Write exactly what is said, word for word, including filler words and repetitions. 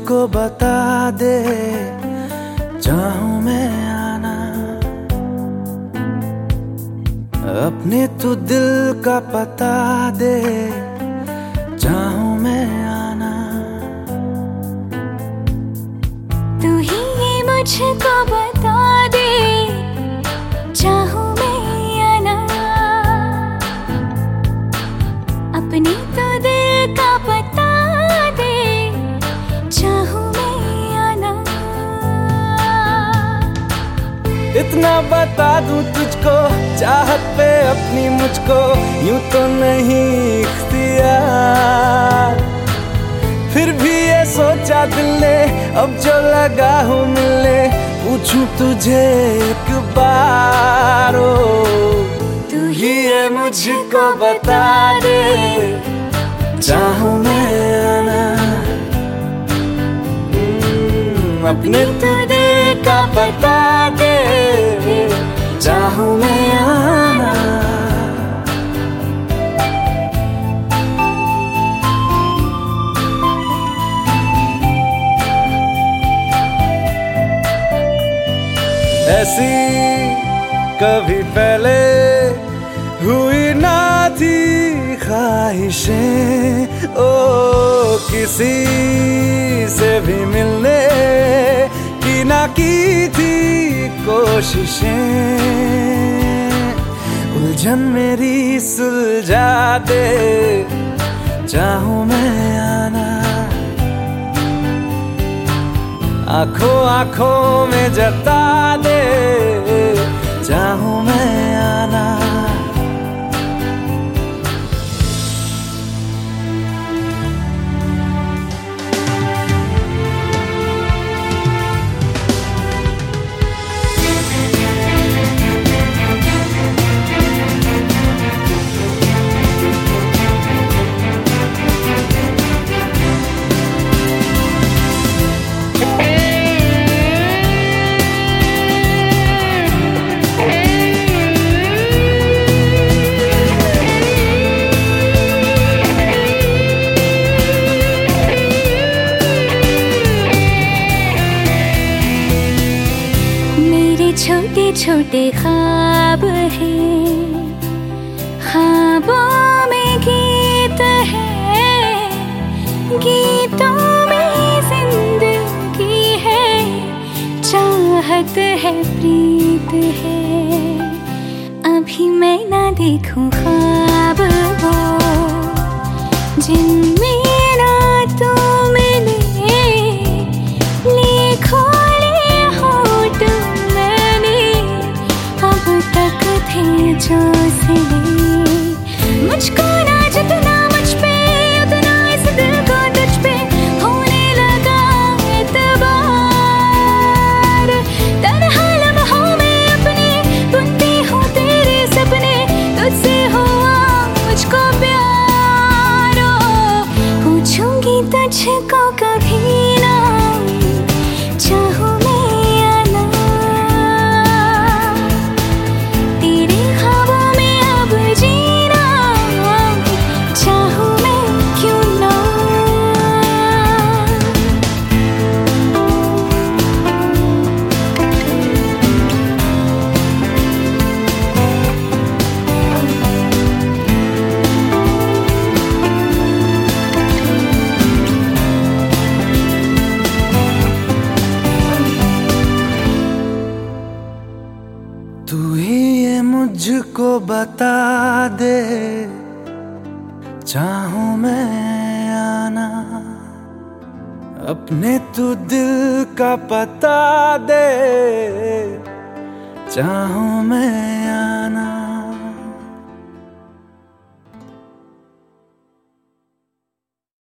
मुझको बता दे, चाहूं मैं आना। अपने तू दिल का पता दे, चाहूं मैं आना। तू ही ये मुझको बता दे, चाहूं मैं आना। अपने तो दिल का पता दे, चाहूं मैं आना। इतना बता दूं तुझको, चाहत पे अपनी मुझको यूं तो नहीं इख्तियार। फिर भी ये सोचा दिल ने, अब जो लगा हूँ मिलने, पूछूं तुझे एक बार। ओ तू ही ये मुझको बता दे, चाहूं मैं आना। अपने तो दिल का बता दे, चाहूं मैं आना। ऐसी कभी पहले हुई ना थी ख्वाहिशें, ओ किसी से भी मिलने की ना की थी कोशिशें। उलझन मेरी सुलझा दे, चाहूं मैं आना। आंखों आंखों में जता दे, चाहूं मैं आना। छोटे छोटे ख्वाब हैं, ख्वाबों में गीत है, गीतों में जिंदगी है, चाहत है, प्रीत है। अभी मैं ना देखूं ख्वाब वो, जिनमें ना तू मिले, लिखो जो सिले। मुझको ना जितना मुझ पे, उतना इस दिल को तुझ पे होने लगा एतबार। तन्हा लम्हों में अपने बुनती हूँ तेरे सपने, तुझसे हुआ मुझको प्यार। पूछूंगी तुझको कभी ना, चाहूं तू ही ये मुझको बता दे, चाहूं मैं आना। अपने तू दिल का पता दे, चाहूं मैं आना।